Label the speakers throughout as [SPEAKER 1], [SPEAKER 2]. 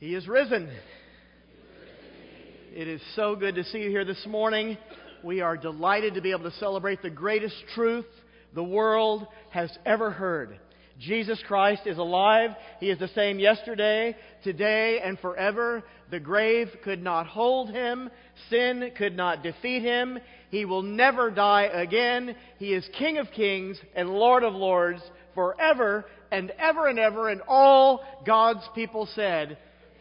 [SPEAKER 1] He is risen. It is so good to see you here this morning. We are delighted to be able to celebrate the greatest truth the world has ever heard. Jesus Christ is alive. He is the same yesterday, today, and forever. The grave could not hold Him. Sin could not defeat Him. He will never die again. He is King of kings and Lord of lords forever and ever and ever. And all God's people said,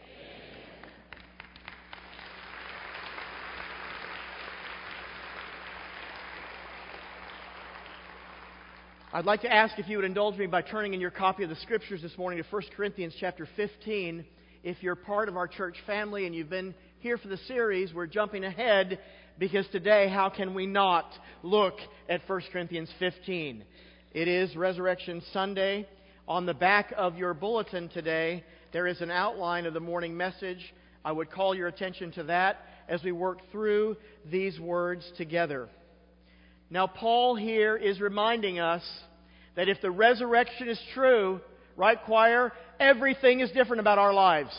[SPEAKER 1] I'd like to ask if you would indulge me by turning in your copy of the Scriptures this morning to 1 Corinthians chapter 15. If you're part of our church family and you've been here for the series, we're jumping ahead because today, how can we not look at 1 Corinthians 15? It is Resurrection Sunday. On the back of your bulletin today, there is an outline of the morning message. I would call your attention to that as we work through these words together. Now, Paul here is reminding us that if the resurrection is true, right, choir, everything is different about our lives.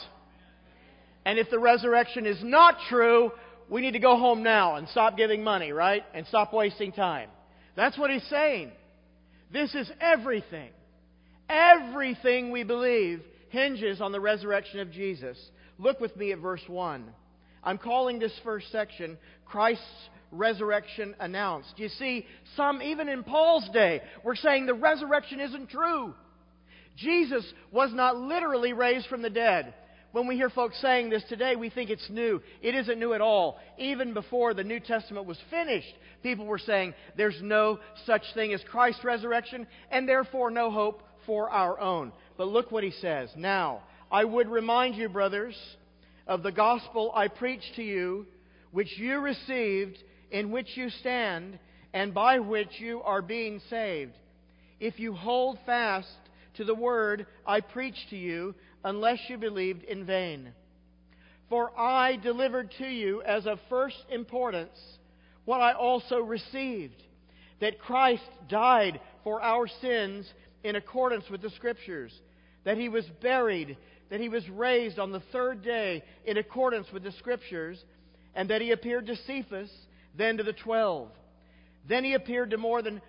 [SPEAKER 1] And if the resurrection is not true, we need to go home now and stop giving money, right? And stop wasting time. That's what he's saying. This is everything. Everything we believe hinges on the resurrection of Jesus. Look with me at verse 1. I'm calling this first section Christ's resurrection announced. You see, some, even in Paul's day, were saying the resurrection isn't true. Jesus was not literally raised from the dead. When we hear folks saying this today, we think it's new. It isn't new at all. Even before the New Testament was finished, people were saying there's no such thing as Christ's resurrection, and therefore no hope for our own. But look what he says. Now, I would remind you, brothers, of the gospel I preached to you, which you received, in which you stand, and by which you are being saved, if you hold fast to the word I preached to you, unless you believed in vain. For I delivered to you as of first importance what I also received, that Christ died for our sins in accordance with the Scriptures, that He was buried, that He was raised on the third day in accordance with the Scriptures, and that He appeared to Cephas, then to the 12. Then He appeared to more than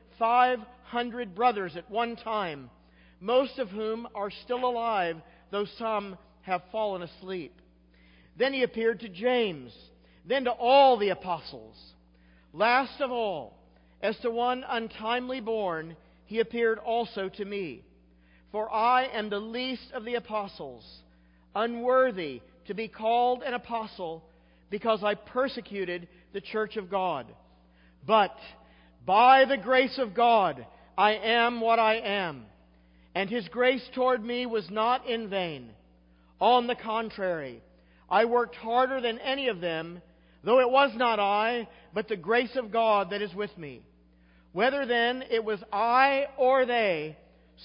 [SPEAKER 1] 500 brothers at one time, most of whom are still alive, though some have fallen asleep. Then He appeared to James, then to all the apostles. Last of all, as to one untimely born, He appeared also to me. For I am the least of the apostles, unworthy to be called an apostle, because I persecuted the church of God. But by the grace of God, I am what I am. And His grace toward me was not in vain. On the contrary, I worked harder than any of them, though it was not I, but the grace of God that is with me. Whether then it was I or they,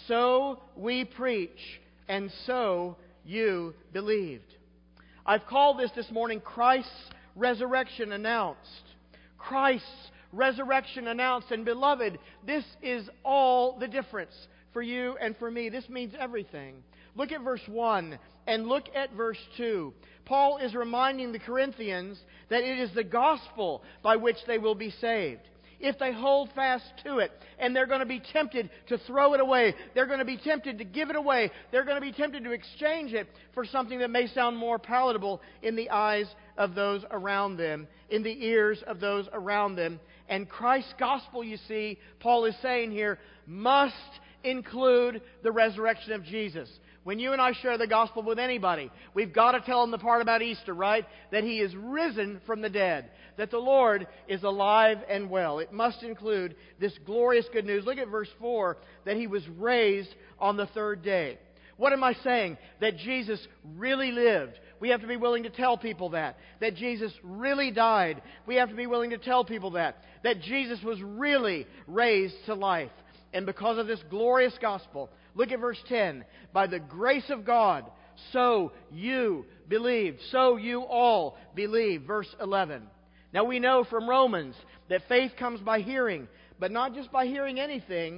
[SPEAKER 1] so we preach, and so you believed. I've called this morning Christ's resurrection announced. Christ's resurrection announced. And beloved, this is all the difference for you and for me. This means everything. Look at verse 1 and look at verse 2. Paul is reminding the Corinthians that it is the gospel by which they will be saved. If they hold fast to it, and they're going to be tempted to throw it away, they're going to be tempted to give it away, they're going to be tempted to exchange it for something that may sound more palatable in the eyes of those around them, in the ears of those around them. And Christ's gospel, you see, Paul is saying here, must include the resurrection of Jesus. When you and I share the gospel with anybody, we've got to tell them the part about Easter, right? That He is risen from the dead. That the Lord is alive and well. It must include this glorious good news. Look at verse 4, that He was raised on the third day. What am I saying? That Jesus really lived. We have to be willing to tell people that. That Jesus really died. We have to be willing to tell people that. That Jesus was really raised to life. And because of this glorious gospel, look at verse 10. By the grace of God, so you believed. So you all believe. Verse 11. Now we know from Romans that faith comes by hearing. But not just by hearing anything.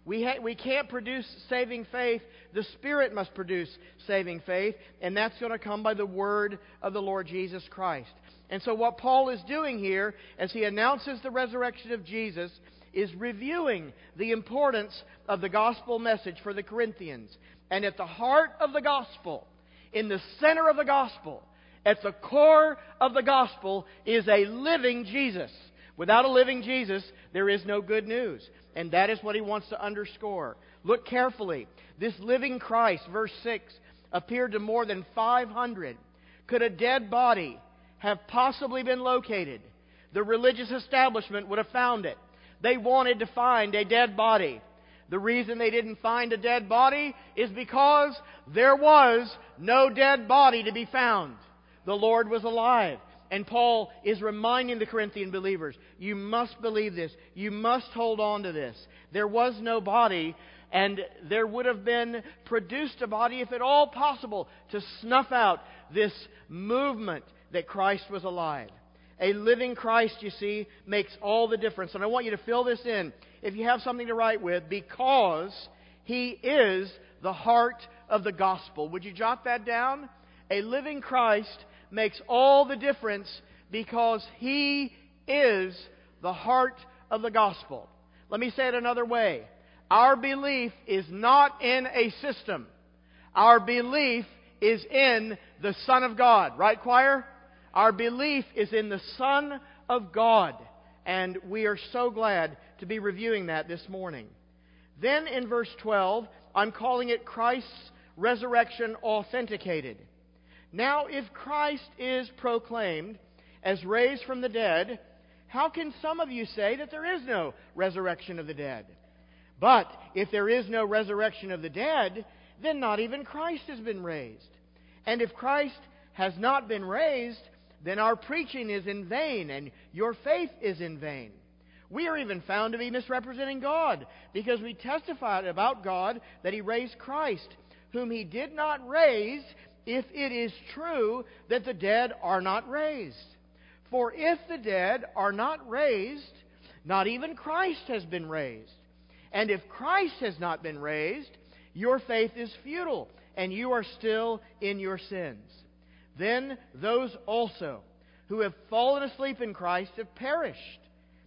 [SPEAKER 1] We can't produce saving faith. The Spirit must produce saving faith, and that's going to come by the Word of the Lord Jesus Christ. And so what Paul is doing here, as he announces the resurrection of Jesus, is reviewing the importance of the gospel message for the Corinthians. And at the heart of the gospel, in the center of the gospel, at the core of the gospel, is a living Jesus. Without a living Jesus, there is no good news. And that is what he wants to underscore. Look carefully. This living Christ, verse 6, appeared to more than 500. Could a dead body have possibly been located? The religious establishment would have found it. They wanted to find a dead body. The reason they didn't find a dead body is because there was no dead body to be found. The Lord was alive. And Paul is reminding the Corinthian believers, you must believe this. You must hold on to this. There was no body, and there would have been produced a body, if at all possible, to snuff out this movement that Christ was alive. A living Christ, you see, makes all the difference. And I want you to fill this in, if you have something to write with, because He is the heart of the gospel. Would you jot that down? A living Christ makes all the difference because He is the heart of the gospel. Let me say it another way. Our belief is not in a system. Our belief is in the Son of God. Right, choir? Our belief is in the Son of God. And we are so glad to be reviewing that this morning. Then in verse 12, I'm calling it Christ's resurrection authenticated. Now, if Christ is proclaimed as raised from the dead, how can some of you say that there is no resurrection of the dead? But if there is no resurrection of the dead, then not even Christ has been raised. And if Christ has not been raised, then our preaching is in vain, and your faith is in vain. We are even found to be misrepresenting God, because we testified about God that He raised Christ, whom He did not raise, if it is true that the dead are not raised. For if the dead are not raised, not even Christ has been raised. And if Christ has not been raised, your faith is futile, and you are still in your sins. Then those also who have fallen asleep in Christ have perished.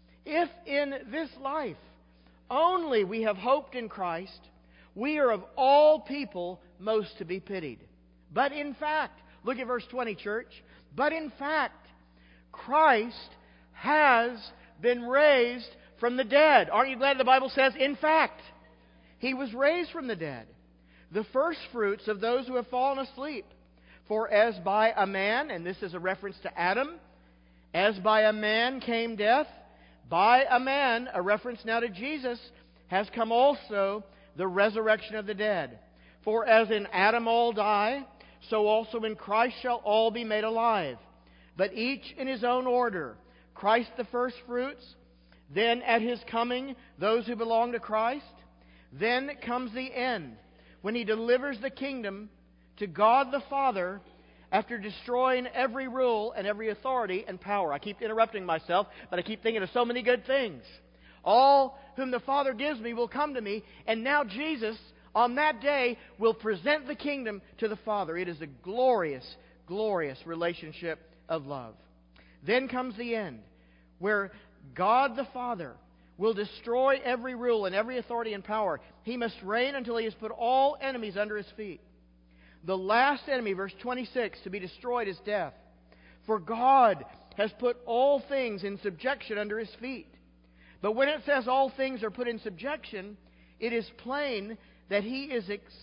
[SPEAKER 1] If in this life only we have hoped in Christ, we are of all people most to be pitied. But in fact, look at verse 20, church. But in fact, Christ has been raised from the dead. Aren't you glad the Bible says, in fact, He was raised from the dead, the first fruits of those who have fallen asleep. For as by a man, and this is a reference to Adam, as by a man came death, by a man, a reference now to Jesus, has come also the resurrection of the dead. For as in Adam all die, so also in Christ shall all be made alive. But each in his own order. Christ the firstfruits, then at His coming those who belong to Christ. Then comes the end, when He delivers the kingdom to God the Father, after destroying every rule and every authority and power. I keep interrupting myself, but I keep thinking of so many good things. All whom the Father gives me will come to me, and now Jesus, on that day, will present the kingdom to the Father. It is a glorious, glorious relationship of love. Then comes the end, where God the Father will destroy every rule and every authority and power. He must reign until He has put all enemies under His feet. The last enemy, verse 26, to be destroyed is death. For God has put all things in subjection under His feet. But when it says all things are put in subjection, it is plain that He is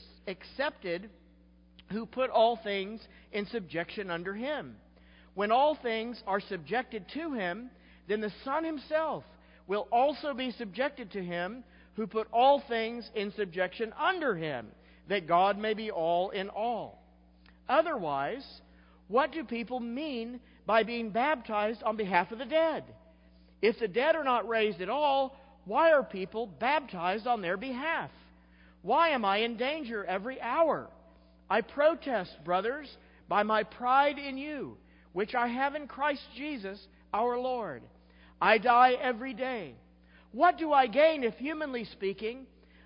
[SPEAKER 1] accepted who put all things in subjection under Him. When all things are subjected to Him, then the Son Himself will also be subjected to Him who put all things in subjection under Him, that God may be all in all. Otherwise, what do people mean by being baptized on behalf of the dead? If the dead are not raised at all, why are people baptized on their behalf? Why am I in danger every hour? I protest, brothers, by my pride in you, which I have in Christ Jesus our Lord. I die every day. What do I gain if, humanly speaking,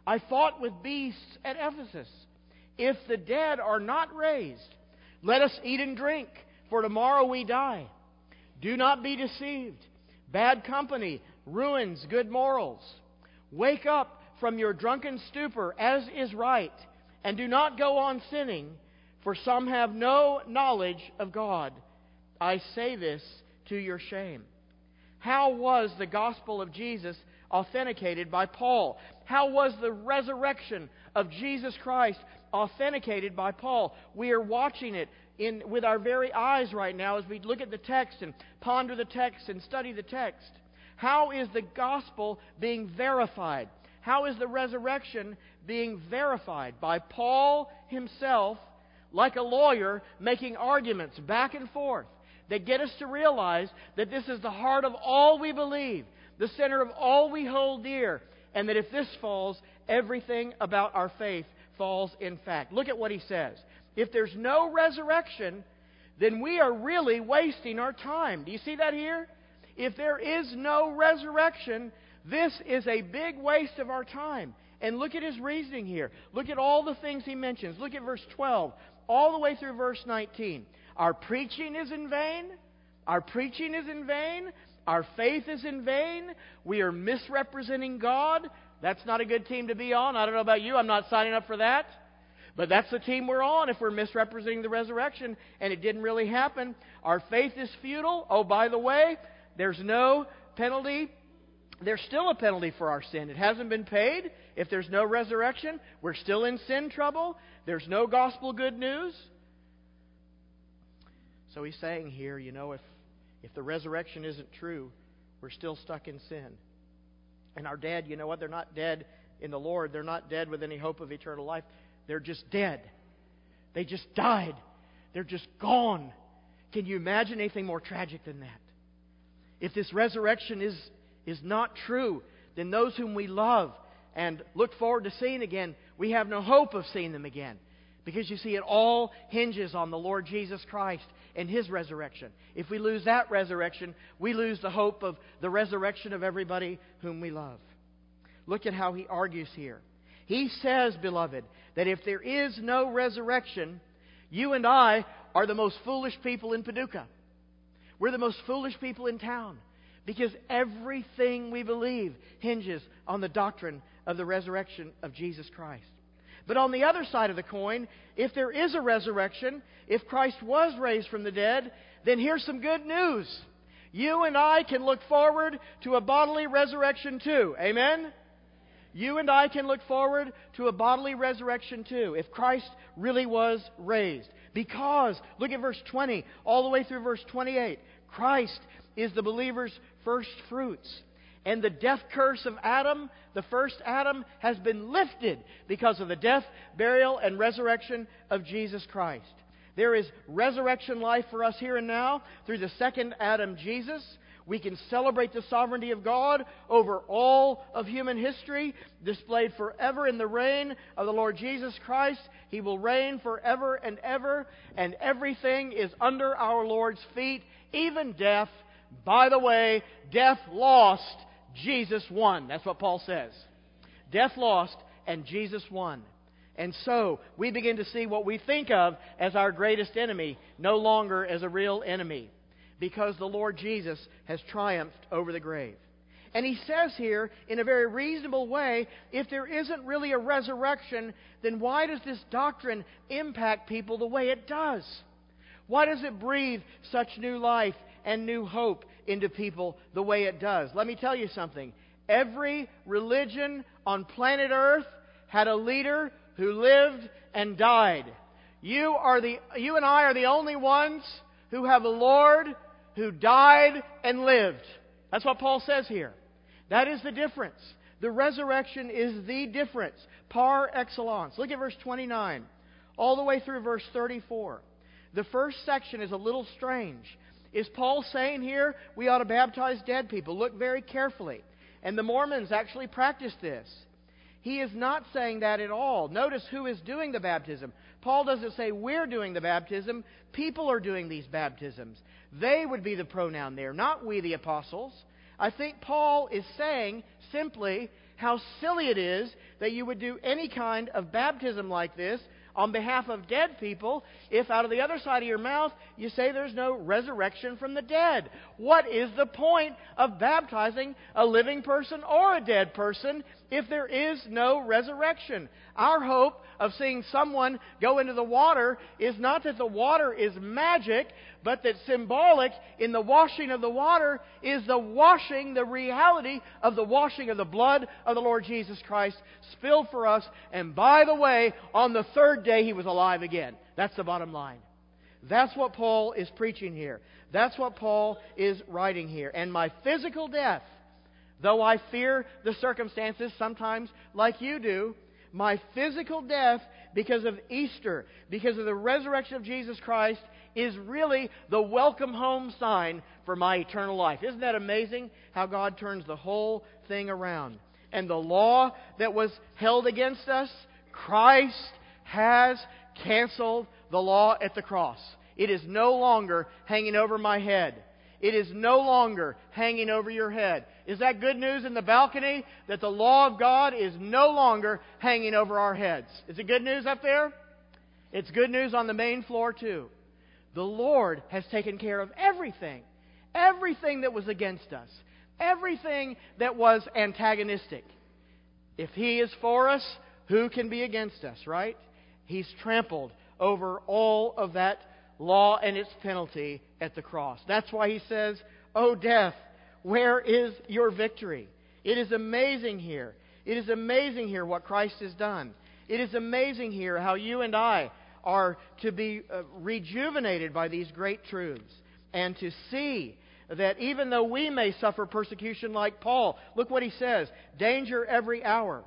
[SPEAKER 1] I fought with beasts at Ephesus. If the dead are not raised, let us eat and drink, for tomorrow we die. Do not be deceived. Bad company ruins good morals. Wake up from your drunken stupor, as is right, and do not go on sinning, for some have no knowledge of God. I say this to your shame. How was the gospel of Jesus authenticated by Paul? How was the resurrection of Jesus Christ authenticated by Paul? We are watching it with our very eyes right now as we look at the text and ponder the text and study the text. How is the gospel being verified? How is the resurrection being verified? By Paul himself, like a lawyer, making arguments back and forth that get us to realize that this is the heart of all we believe, the center of all we hold dear, and that if this falls, everything about our faith falls in fact. Look at what he says. If there's no resurrection, then we are really wasting our time. Do you see that here? If there is no resurrection, this is a big waste of our time. And look at his reasoning here. Look at all the things he mentions. Look at verse 12, all the way through verse 19. Our preaching is in vain. Our preaching is in vain. Our faith is in vain. We are misrepresenting God. That's not a good team to be on. I don't know about you. I'm not signing up for that. But that's the team we're on if we're misrepresenting the resurrection and it didn't really happen. Our faith is futile. Oh, by the way, there's no penalty. There's still a penalty for our sin. It hasn't been paid. If there's no resurrection, we're still in sin trouble. There's no gospel good news. So he's saying here, if the resurrection isn't true, we're still stuck in sin. And our dead, you know what? They're not dead in the Lord. They're not dead with any hope of eternal life. They're just dead. They just died. They're just gone. Can you imagine anything more tragic than that? If this resurrection is not true, then those whom we love and look forward to seeing again, we have no hope of seeing them again. Because you see, it all hinges on the Lord Jesus Christ and His resurrection. If we lose that resurrection, we lose the hope of the resurrection of everybody whom we love. Look at how he argues here. He says, beloved, that if there is no resurrection, you and I are the most foolish people in Paducah. We're the most foolish people in town. Because everything we believe hinges on the doctrine of the resurrection of Jesus Christ. But on the other side of the coin, if there is a resurrection, if Christ was raised from the dead, then here's some good news. You and I can look forward to a bodily resurrection too. Amen? You and I can look forward to a bodily resurrection too, if Christ really was raised. Because, look at verse 20, all the way through verse 28. Christ is the believer's first fruits. And the death curse of Adam, the first Adam, has been lifted because of the death, burial, and resurrection of Jesus Christ. There is resurrection life for us here and now through the second Adam, Jesus. We can celebrate the sovereignty of God over all of human history, displayed forever in the reign of the Lord Jesus Christ. He will reign forever and ever, and everything is under our Lord's feet, even death. By the way, death lost, Jesus won. That's what Paul says. Death lost, and Jesus won. And so, we begin to see what we think of as our greatest enemy no longer as a real enemy, because the Lord Jesus has triumphed over the grave. And he says here, in a very reasonable way, if there isn't really a resurrection, then why does this doctrine impact people the way it does? Why does it breathe such new life and new hope into people the way it does? Let me tell you something. Every religion on planet Earth had a leader who lived and died. You and I are the only ones who have a Lord who died and lived. That's what Paul says here. That is the difference. The resurrection is the difference, par excellence. Look at verse 29, all the way through verse 34. The first section is a little strange. Is Paul saying here we ought to baptize dead people? Look very carefully. And the Mormons actually practice this. He is not saying that at all. Notice who is doing the baptism. Paul doesn't say we're doing the baptism. People are doing these baptisms. They would be the pronoun there, not we the apostles. I think Paul is saying simply, how silly it is that you would do any kind of baptism like this on behalf of dead people if out of the other side of your mouth you say there's no resurrection from the dead. What is the point of baptizing a living person or a dead person if there is no resurrection? Our hope of seeing someone go into the water is not that the water is magic, but that symbolic in the washing of the water is the washing, the reality of the washing of the blood of the Lord Jesus Christ spilled for us. And by the way, on the third day He was alive again. That's the bottom line. That's what Paul is preaching here. That's what Paul is writing here. And my physical death, though I fear the circumstances sometimes like you do, my physical death because of Easter, because of the resurrection of Jesus Christ, is really the welcome home sign for my eternal life. Isn't that amazing how God turns the whole thing around? And the law that was held against us, Christ has canceled the law at the cross. It is no longer hanging over my head. It is no longer hanging over your head. Is that good news in the balcony? That the law of God is no longer hanging over our heads. Is it good news up there? It's good news on the main floor too. The Lord has taken care of everything. Everything that was against us. Everything that was antagonistic. If He is for us, who can be against us, right? He's trampled over all of that law and its penalty at the cross. That's why He says, "O death, where is your victory?" It is amazing here. It is amazing here what Christ has done. It is amazing here how you and I are to be rejuvenated by these great truths and to see that even though we may suffer persecution like Paul, look what he says, danger every hour.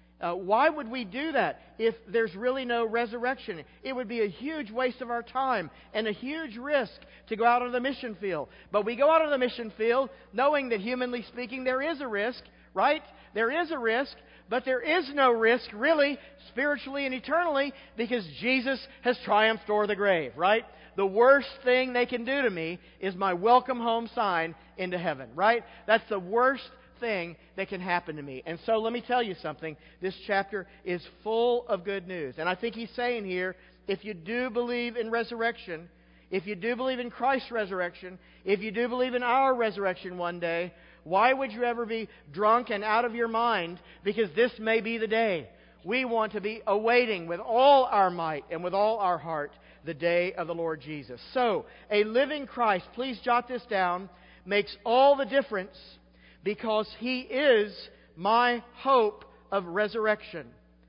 [SPEAKER 1] Why would we do that if there's really no resurrection? It would be a huge waste of our time and a huge risk to go out on the mission field. But we go out on the mission field knowing that, humanly speaking, there is a risk, right? There is a risk, but there is no risk, really, spiritually and eternally, because Jesus has triumphed o'er the grave, right? The worst thing they can do to me is my welcome home sign into heaven, right? That's the worst thing that can happen to me. And so let me tell you something. This chapter is full of good news. And I think he's saying here, if you do believe in resurrection, if you do believe in Christ's resurrection, if you do believe in our resurrection one day, why would you ever be drunk and out of your mind? Because this may be the day. We want to be awaiting with all our might and with all our heart the day of the Lord Jesus. So, a living Christ, please jot this down, makes all the difference because He is my hope of resurrection.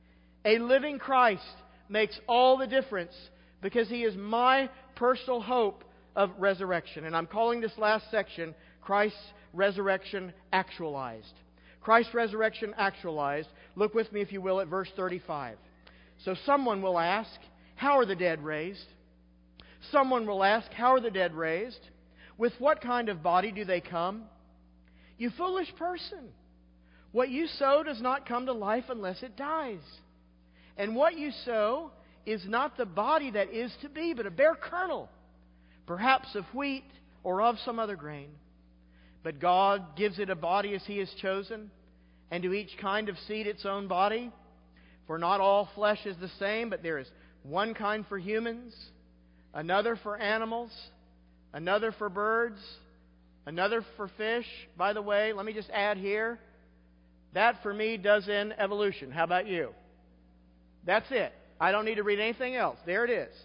[SPEAKER 1] A living Christ makes all the difference because He is my personal hope of resurrection. And I'm calling this last section, Christ's resurrection actualized. Christ's resurrection actualized. Look with me, if you will, at verse 35. So someone will ask, how are the dead raised? Someone will ask, how are the dead raised? With what kind of body do they come? You foolish person! What you sow does not come to life unless it dies. And what you sow is not the body that is to be, but a bare kernel, perhaps of wheat or of some other grain. But God gives it a body as He has chosen, and to each kind of seed its own body. For not all flesh is the same, but there is one kind for humans, another for animals, another for birds, another for fish. By the way, let me just add here, that for me does end evolution. How about you? That's it. I don't need to read anything else. There it is.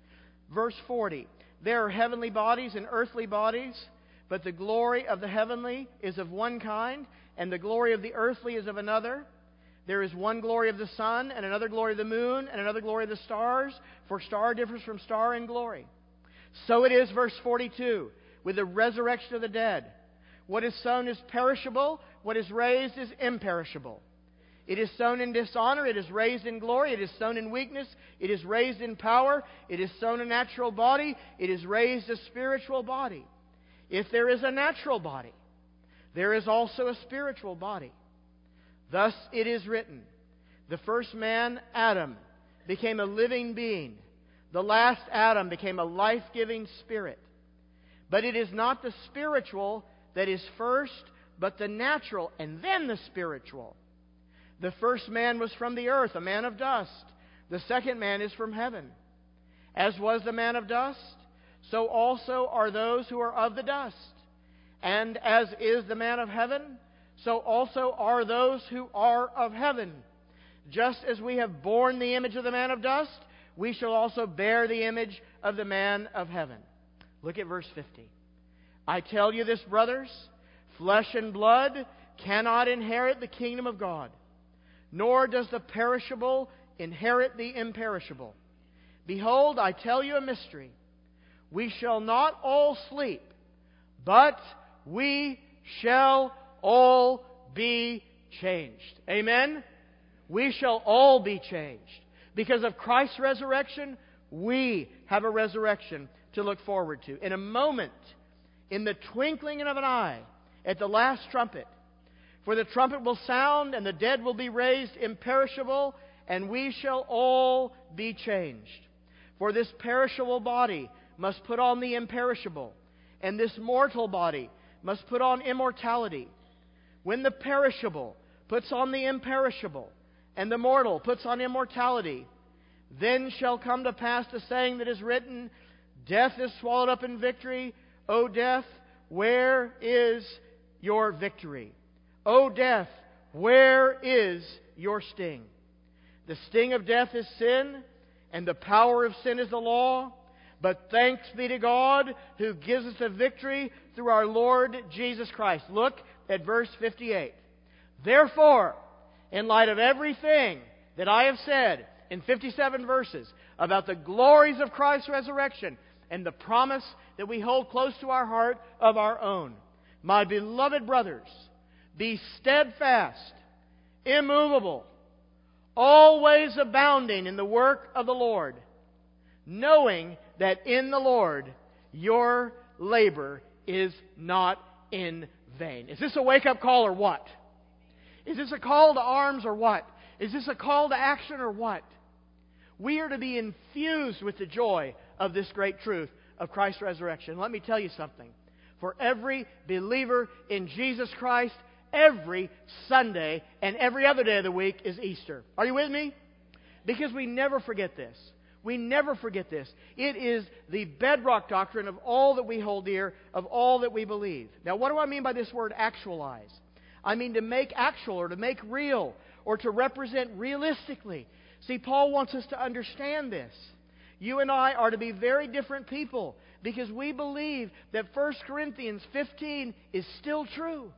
[SPEAKER 1] Verse 40. There are heavenly bodies and earthly bodies, but the glory of the heavenly is of one kind, and the glory of the earthly is of another. There is one glory of the sun, and another glory of the moon, and another glory of the stars, for star differs from star in glory. So it is, verse 42, with the resurrection of the dead. What is sown is perishable, what is raised is imperishable. It is sown in dishonor, it is raised in glory. It is sown in weakness, it is raised in power. It is sown a natural body, it is raised a spiritual body. If there is a natural body, there is also a spiritual body. Thus it is written, the first man, Adam, became a living being. The last Adam became a life-giving spirit. But it is not the spiritual that is first, but the natural, and then the spiritual. The first man was from the earth, a man of dust. The second man is from heaven. As was the man of dust, so also are those who are of the dust. And as is the man of heaven, so also are those who are of heaven. Just as we have borne the image of the man of dust, we shall also bear the image of the man of heaven. Look at verse 50. I tell you this, brothers, flesh and blood cannot inherit the kingdom of God, nor does the perishable inherit the imperishable. Behold, I tell you a mystery. We shall not all sleep, but we shall all be changed. Amen? We shall all be changed. Because of Christ's resurrection, we have a resurrection to look forward to. In a moment, in the twinkling of an eye, at the last trumpet, for the trumpet will sound, and the dead will be raised imperishable, and we shall all be changed. For this perishable body must put on the imperishable, and this mortal body must put on immortality. When the perishable puts on the imperishable, and the mortal puts on immortality, then shall come to pass the saying that is written, Death is swallowed up in victory. O death, where is your victory? O death, where is your sting? The sting of death is sin, and the power of sin is the law. But thanks be to God who gives us a victory through our Lord Jesus Christ. Look at verse 58. Therefore, in light of everything that I have said in 57 verses about the glories of Christ's resurrection and the promise that we hold close to our heart of our own, my beloved brothers, be steadfast, immovable, always abounding in the work of the Lord, knowing that in the Lord your labor is not in vain. Is this a wake-up call or what? Is this a call to arms or what? Is this a call to action or what? We are to be infused with the joy of this great truth of Christ's resurrection. Let me tell you something. For every believer in Jesus Christ, every Sunday and every other day of the week is Easter. Are you with me? Because we never forget this. We never forget this. It is the bedrock doctrine of all that we hold dear, of all that we believe. Now, what do I mean by this word actualize? I mean to make actual or to make real or to represent realistically. See, Paul wants us to understand this. You and I are to be very different people because we believe that 1 Corinthians 15 is still true.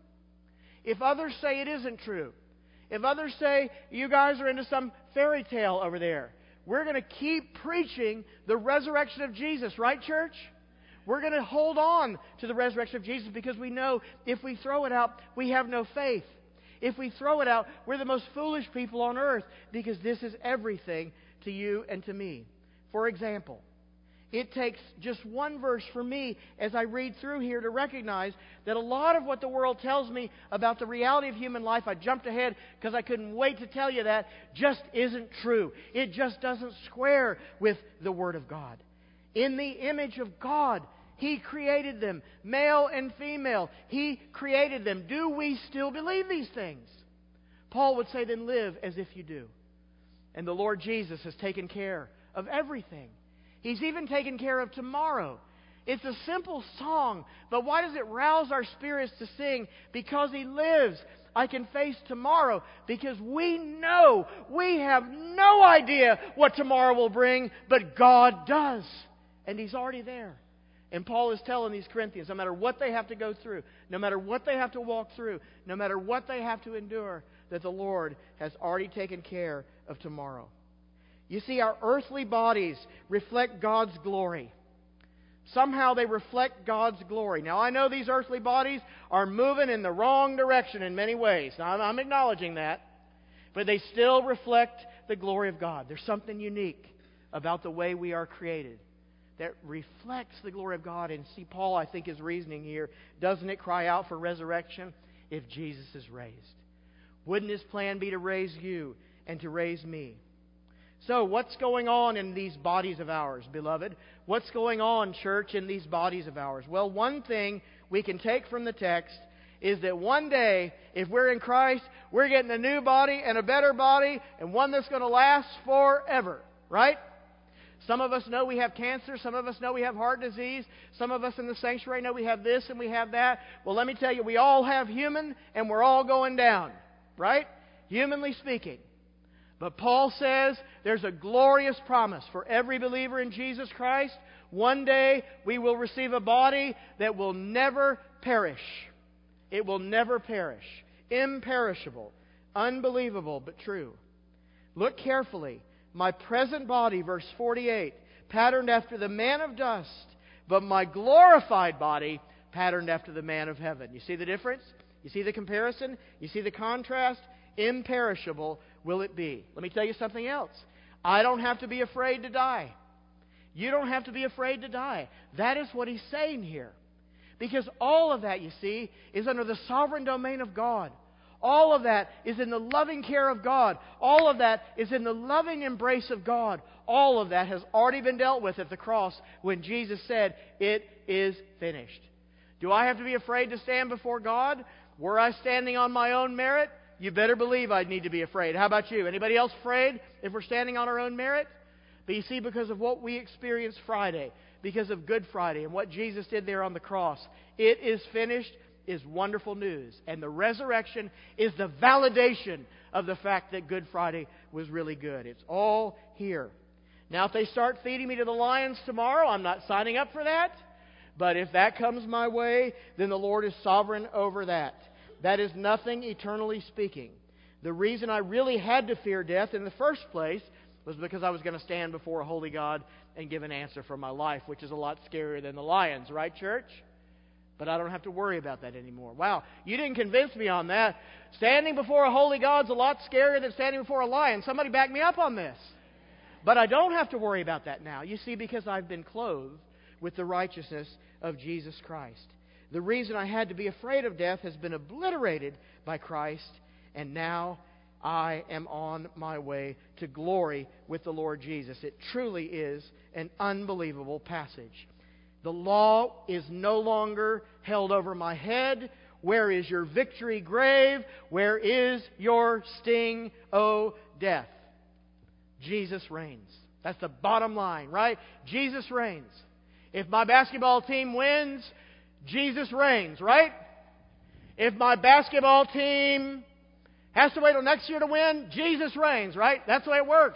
[SPEAKER 1] If others say it isn't true, if others say you guys are into some fairy tale over there, we're going to keep preaching the resurrection of Jesus, right, church? We're going to hold on to the resurrection of Jesus because we know if we throw it out, we have no faith. If we throw it out, we're the most foolish people on earth because this is everything to you and to me. For example, it takes just one verse for me as I read through here to recognize that a lot of what the world tells me about the reality of human life, I jumped ahead because I couldn't wait to tell you that, just isn't true. It just doesn't square with the Word of God. In the image of God, He created them, male and female. He created them. Do we still believe these things? Paul would say, then live as if you do. And the Lord Jesus has taken care of everything. He's even taken care of tomorrow. It's a simple song, but why does it rouse our spirits to sing? Because He lives. I can face tomorrow because we know, we have no idea what tomorrow will bring, but God does. And He's already there. And Paul is telling these Corinthians, no matter what they have to go through, no matter what they have to walk through, no matter what they have to endure, that the Lord has already taken care of tomorrow. You see, our earthly bodies reflect God's glory. Somehow they reflect God's glory. Now, I know these earthly bodies are moving in the wrong direction in many ways. Now, I'm acknowledging that. But they still reflect the glory of God. There's something unique about the way we are created that reflects the glory of God. And see, Paul, I think, is reasoning here. Doesn't it cry out for resurrection if Jesus is raised? Wouldn't His plan be to raise you and to raise me? So, what's going on in these bodies of ours, beloved? What's going on, church, in these bodies of ours? Well, one thing we can take from the text is that one day, if we're in Christ, we're getting a new body and a better body, and one that's going to last forever. Right? Some of us know we have cancer. Some of us know we have heart disease. Some of us in the sanctuary know we have this and we have that. Well, let me tell you, we all have human, and we're all going down. Right? Humanly speaking. But Paul says there's a glorious promise for every believer in Jesus Christ. One day we will receive a body that will never perish. It will never perish. Imperishable. Unbelievable, but true. Look carefully. My present body, verse 48, patterned after the man of dust, but my glorified body patterned after the man of heaven. You see the difference? You see the comparison? You see the contrast? Imperishable will it be. Let me tell you something else. I don't have to be afraid to die. You don't have to be afraid to die. That is what he's saying here. Because all of that, you see, is under the sovereign domain of God. All of that is in the loving care of God. All of that is in the loving embrace of God. All of that has already been dealt with at the cross when Jesus said, "It is finished." Do I have to be afraid to stand before God? Were I standing on my own merit? You better believe I'd need to be afraid. How about you? Anybody else afraid if we're standing on our own merit? But you see, because of what we experienced Friday, because of Good Friday and what Jesus did there on the cross, it is finished is wonderful news. And the resurrection is the validation of the fact that Good Friday was really good. It's all here. Now, if they start feeding me to the lions tomorrow, I'm not signing up for that. But if that comes my way, then the Lord is sovereign over that. That is nothing eternally speaking. The reason I really had to fear death in the first place was because I was going to stand before a holy God and give an answer for my life, which is a lot scarier than the lions, right, church? But I don't have to worry about that anymore. Wow, you didn't convince me on that. Standing before a holy God's a lot scarier than standing before a lion. Somebody back me up on this. But I don't have to worry about that now, you see, because I've been clothed with the righteousness of Jesus Christ. The reason I had to be afraid of death has been obliterated by Christ, and now I am on my way to glory with the Lord Jesus. It truly is an unbelievable passage. The law is no longer held over my head. Where is your victory, grave? Where is your sting, O death? Jesus reigns. That's the bottom line, right? Jesus reigns. If my basketball team wins, Jesus reigns, right? If my basketball team has to wait till next year to win, Jesus reigns, right? That's the way it works.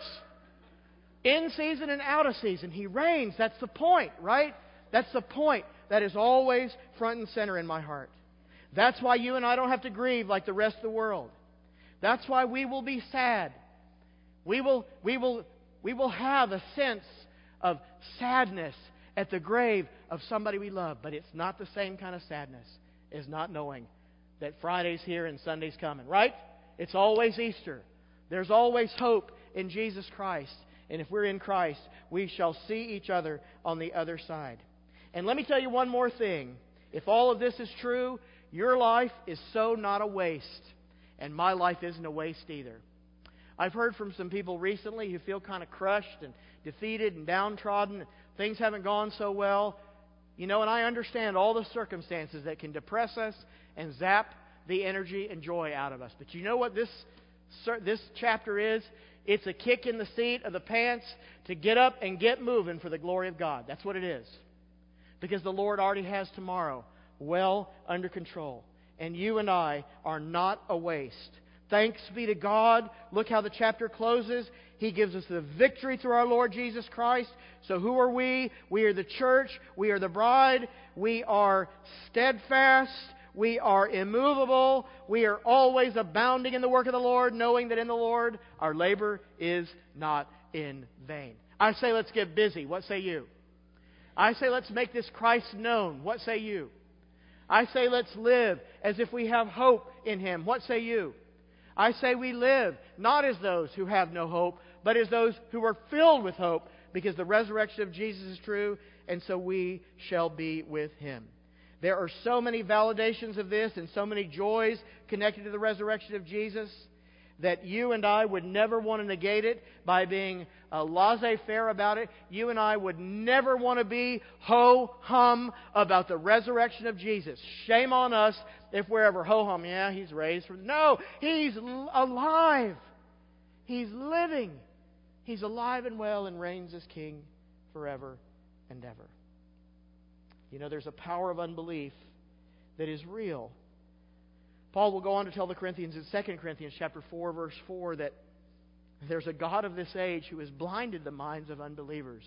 [SPEAKER 1] In season and out of season, He reigns. That's the point, right? That's the point. That is always front and center in my heart. That's why you and I don't have to grieve like the rest of the world. That's why we will be sad. We will have a sense of sadness at the grave of somebody we love. But it's not the same kind of sadness as not knowing that Friday's here and Sunday's coming, right? It's always Easter. There's always hope in Jesus Christ. And if we're in Christ, we shall see each other on the other side. And let me tell you one more thing. If all of this is true, your life is so not a waste. And my life isn't a waste either. I've heard from some people recently who feel kind of crushed and defeated and downtrodden. Things haven't gone so well. You know, and I understand all the circumstances that can depress us and zap the energy and joy out of us. But you know what this chapter is? It's a kick in the seat of the pants to get up and get moving for the glory of God. That's what it is. Because the Lord already has tomorrow well under control. And you and I are not a waste. Thanks be to God. Look how the chapter closes. He gives us the victory through our Lord Jesus Christ. So who are we? We are the church. We are the bride. We are steadfast. We are immovable. We are always abounding in the work of the Lord, knowing that in the Lord our labor is not in vain. I say let's get busy. What say you? I say let's make this Christ known. What say you? I say let's live as if we have hope in Him. What say you? I say we live not as those who have no hope, but as those who are filled with hope, because the resurrection of Jesus is true, and so we shall be with Him. There are so many validations of this and so many joys connected to the resurrection of Jesus that you and I would never want to negate it by being laissez-faire about it. You and I would never want to be ho-hum about the resurrection of Jesus. Shame on us if we're ever ho-hum. Yeah, He's raised from... No, He's alive. He's living. He's alive and well and reigns as King forever and ever. You know, there's a power of unbelief that is real. Paul will go on to tell the Corinthians in 2 Corinthians chapter 4, verse 4, that there's a God of this age who has blinded the minds of unbelievers.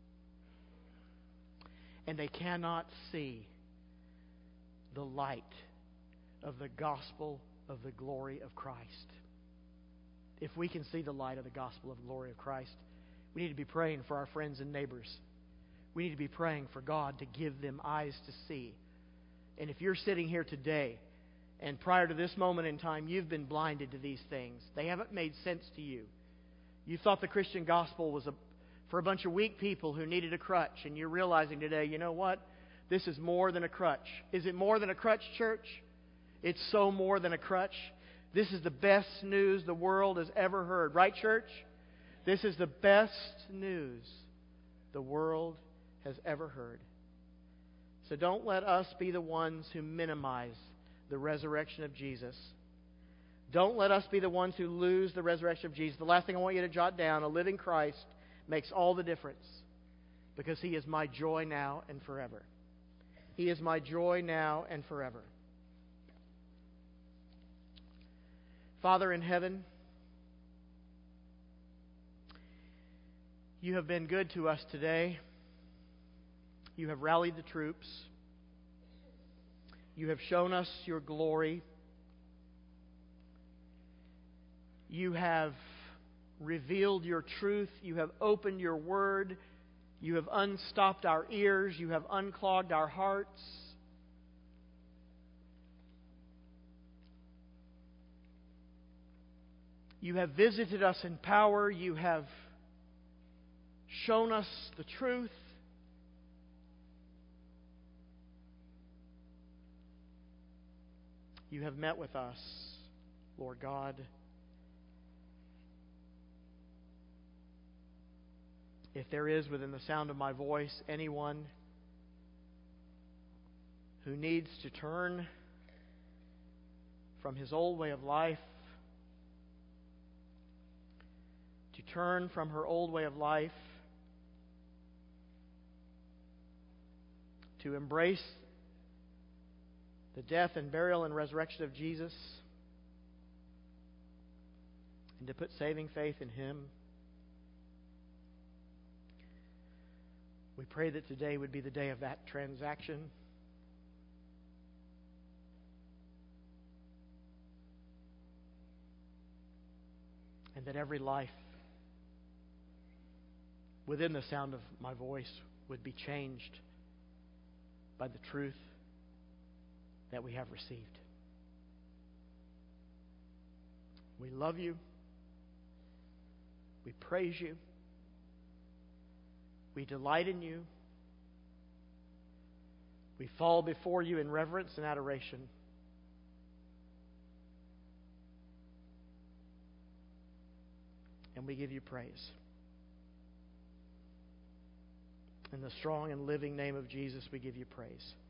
[SPEAKER 1] And they cannot see the light of the gospel of the glory of Christ. If we can see the light of the gospel of the glory of Christ, we need to be praying for our friends and neighbors. We need to be praying for God to give them eyes to see. And if you're sitting here today, and prior to this moment in time, you've been blinded to these things, they haven't made sense to you. You thought the Christian gospel was for a bunch of weak people who needed a crutch, and you're realizing today, you know what? This is more than a crutch. Is it more than a crutch, church? It's so more than a crutch. This is the best news the world has ever heard. Right, church? This is the best news the world has ever heard. So don't let us be the ones who minimize the resurrection of Jesus. Don't let us be the ones who lose the resurrection of Jesus. The last thing I want you to jot down, a living Christ makes all the difference, because He is my joy now and forever. He is my joy now and forever. Father in heaven, You have been good to us today. You have rallied the troops. You have shown us Your glory. You have revealed Your truth. You have opened Your word. You have unstopped our ears. You have unclogged our hearts. You have visited us in power. You have shown us the truth. You have met with us, Lord God. If there is within the sound of my voice anyone who needs to turn from his old way of life, to turn from her old way of life, to embrace the death and burial and resurrection of Jesus, and to put saving faith in Him, we pray that today would be the day of that transaction. And that every life within the sound of my voice would be changed by the truth that we have received. We love You. We praise You. We delight in You. We fall before You in reverence and adoration. And we give You praise. In the strong and living name of Jesus, we give You praise.